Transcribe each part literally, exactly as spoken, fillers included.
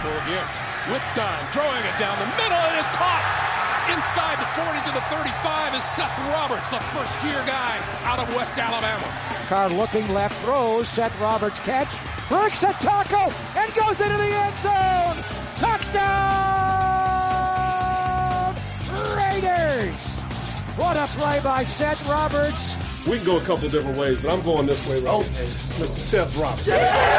scramble again. With time, throwing it down the middle, it is caught. Inside the forty to the thirty-five is Seth Roberts, the first-year guy out of West Alabama. Carr looking left, throws. Seth Roberts catch, breaks a tackle, and goes into the end zone. Touchdown, Raiders! What a play by Seth Roberts. We can go a couple different ways, but I'm going this way right okay. Mister Seth Roberts.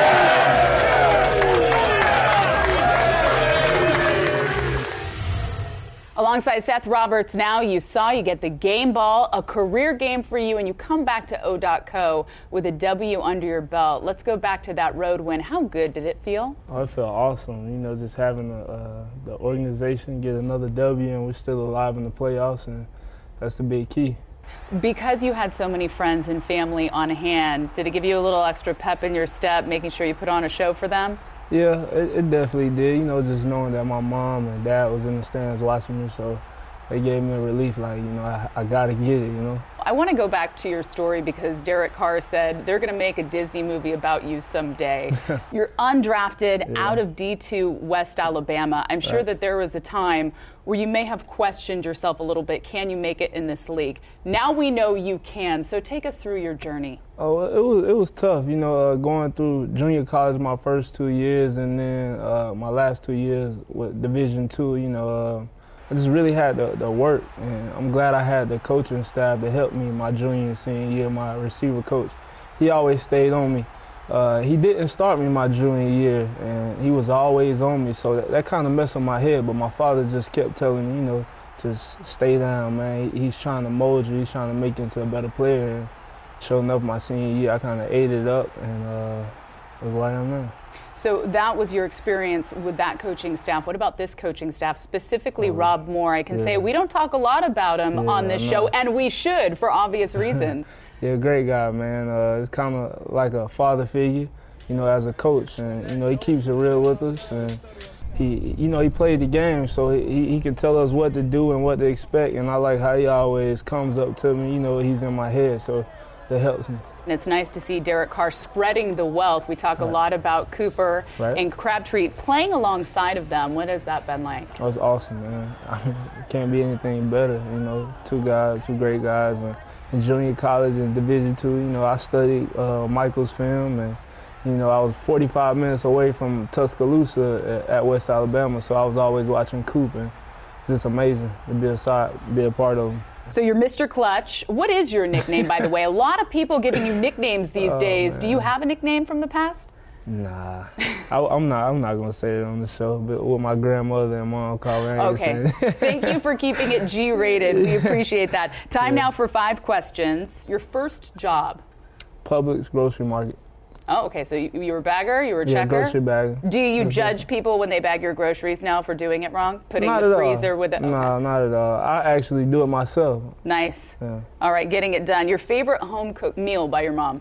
Alongside Seth Roberts now, you saw you get the game ball, a career game for you, and you come back to O dot co with a W under your belt. Let's go back to that road win. How good did it feel? Oh, it felt awesome. You know, just having a, uh, the organization get another W, and we're still alive in the playoffs, and that's the big key. Because you had so many friends and family on hand, did it give you a little extra pep in your step, making sure you put on a show for them? Yeah, it, it definitely did. You know, just knowing that my mom and dad was in the stands watching me, so they gave me a relief, like, you know, I, I got to get it, you know. I want to go back to your story because Derek Carr said they're going to make a Disney movie about you someday. You're undrafted yeah. out of D two West Alabama. I'm sure right. that there was a time where you may have questioned yourself a little bit. Can you make it in this league? Now we know you can, so take us through your journey. Oh, it was it was tough, you know, uh, going through junior college my first two years and then uh, my last two years with Division two, you know, uh, I just really had to, to work, and I'm glad I had the coaching staff to help me my junior and senior year. My receiver coach, he always stayed on me. Uh, he didn't start me my junior year, and he was always on me, so that, that kind of messed with my head, but my father just kept telling me, you know, just stay down, man. He, he's trying to mold you. He's trying to make you into a better player. And sure enough, my senior year, I kind of ate it up, and uh, that's why I'm now. So that was your experience with that coaching staff. What about this coaching staff, specifically uh, Rob Moore? I can yeah. say we don't talk a lot about him yeah, on this show, and we should for obvious reasons. Yeah, great guy, man. Uh, it's kind of like a father figure, you know, as a coach. And, you know, he keeps it real with us. And he, you know, he played the game, so he, he can tell us what to do and what to expect. And I like how he always comes up to me. You know, he's in my head, so that helps me. It's nice to see Derek Carr spreading the wealth. We talk right. a lot about Cooper right. and Crabtree playing alongside of them. What has that been like? It was awesome, man. I mean, it can't be anything better. You know, two guys, two great guys. And in junior college and Division two, you know, I studied uh, Michael's film, and you know, I was forty-five minutes away from Tuscaloosa at, at West Alabama, so I was always watching Coop, and it's just amazing to be a side, be a part of him. So you're Mister Clutch. What is your nickname, by the way? A lot of people giving you nicknames these oh, days. Man. Do you have a nickname from the past? Nah, I, I'm not. I'm not gonna say it on the show. But what my grandmother and mom call me. Okay. Thank you for keeping it G-rated. We appreciate that. Time yeah. now for five questions. Your first job? Publix grocery market. Oh, okay. So you, you were a bagger? You were a yeah, checker? grocery bagger. Do you That's judge it. people when they bag your groceries now for doing it wrong? Putting not the at freezer all. with it? Okay. No, not at all. I actually do it myself. Nice. Yeah. All right, getting it done. Your favorite home cooked meal by your mom?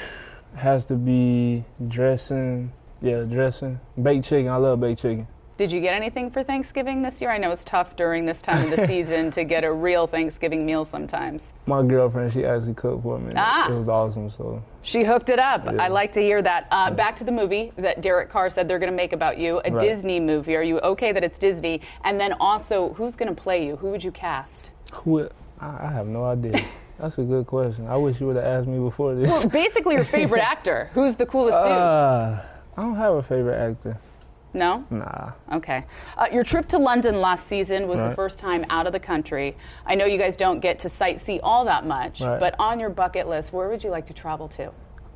Has to be dressing. Yeah, dressing. Baked chicken. I love baked chicken. Did you get anything for Thanksgiving this year? I know it's tough during this time of the season to get a real Thanksgiving meal sometimes. My girlfriend, she actually cooked for me. Ah. It was awesome. So she hooked it up. Yeah. I like to hear that. Uh, yeah. Back to the movie that Derek Carr said they're going to make about you, a right. Disney movie. Are you okay that it's Disney? And then also, who's going to play you? Who would you cast? Who? I have no idea. That's a good question. I wish you would have asked me before this. Well, basically your favorite actor. Who's the coolest dude? Uh, I don't have a favorite actor. No? Nah. Okay. Uh, your trip to London last season was right. the first time out of the country. I know you guys don't get to sightsee all that much, right. but on your bucket list, where would you like to travel to?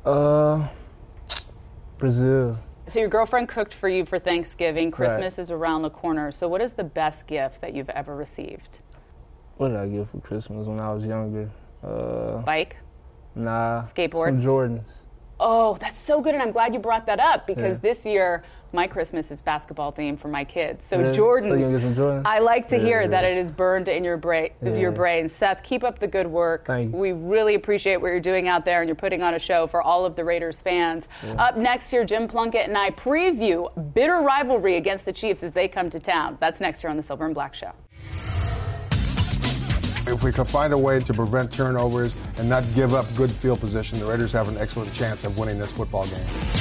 Uh, Brazil. So your girlfriend cooked for you for Thanksgiving. Christmas right. is around the corner. So what is the best gift that you've ever received? What did I get for Christmas when I was younger? Uh, Bike? Nah. Skateboard? Some Jordans. Oh, that's so good, and I'm glad you brought that up because yeah. this year my Christmas is basketball themed for my kids. So really? Jordans, so you can get some Jordans? I like to yeah, hear yeah. that it is burned in your brain. Yeah. Your brain. Seth, keep up the good work. Thank you. We really appreciate what you're doing out there, and you're putting on a show for all of the Raiders fans. Yeah. Up next here, Jim Plunkett and I preview bitter rivalry against the Chiefs as they come to town. That's next here on the Silver and Black Show. If we can find a way to prevent turnovers and not give up good field position, the Raiders have an excellent chance of winning this football game.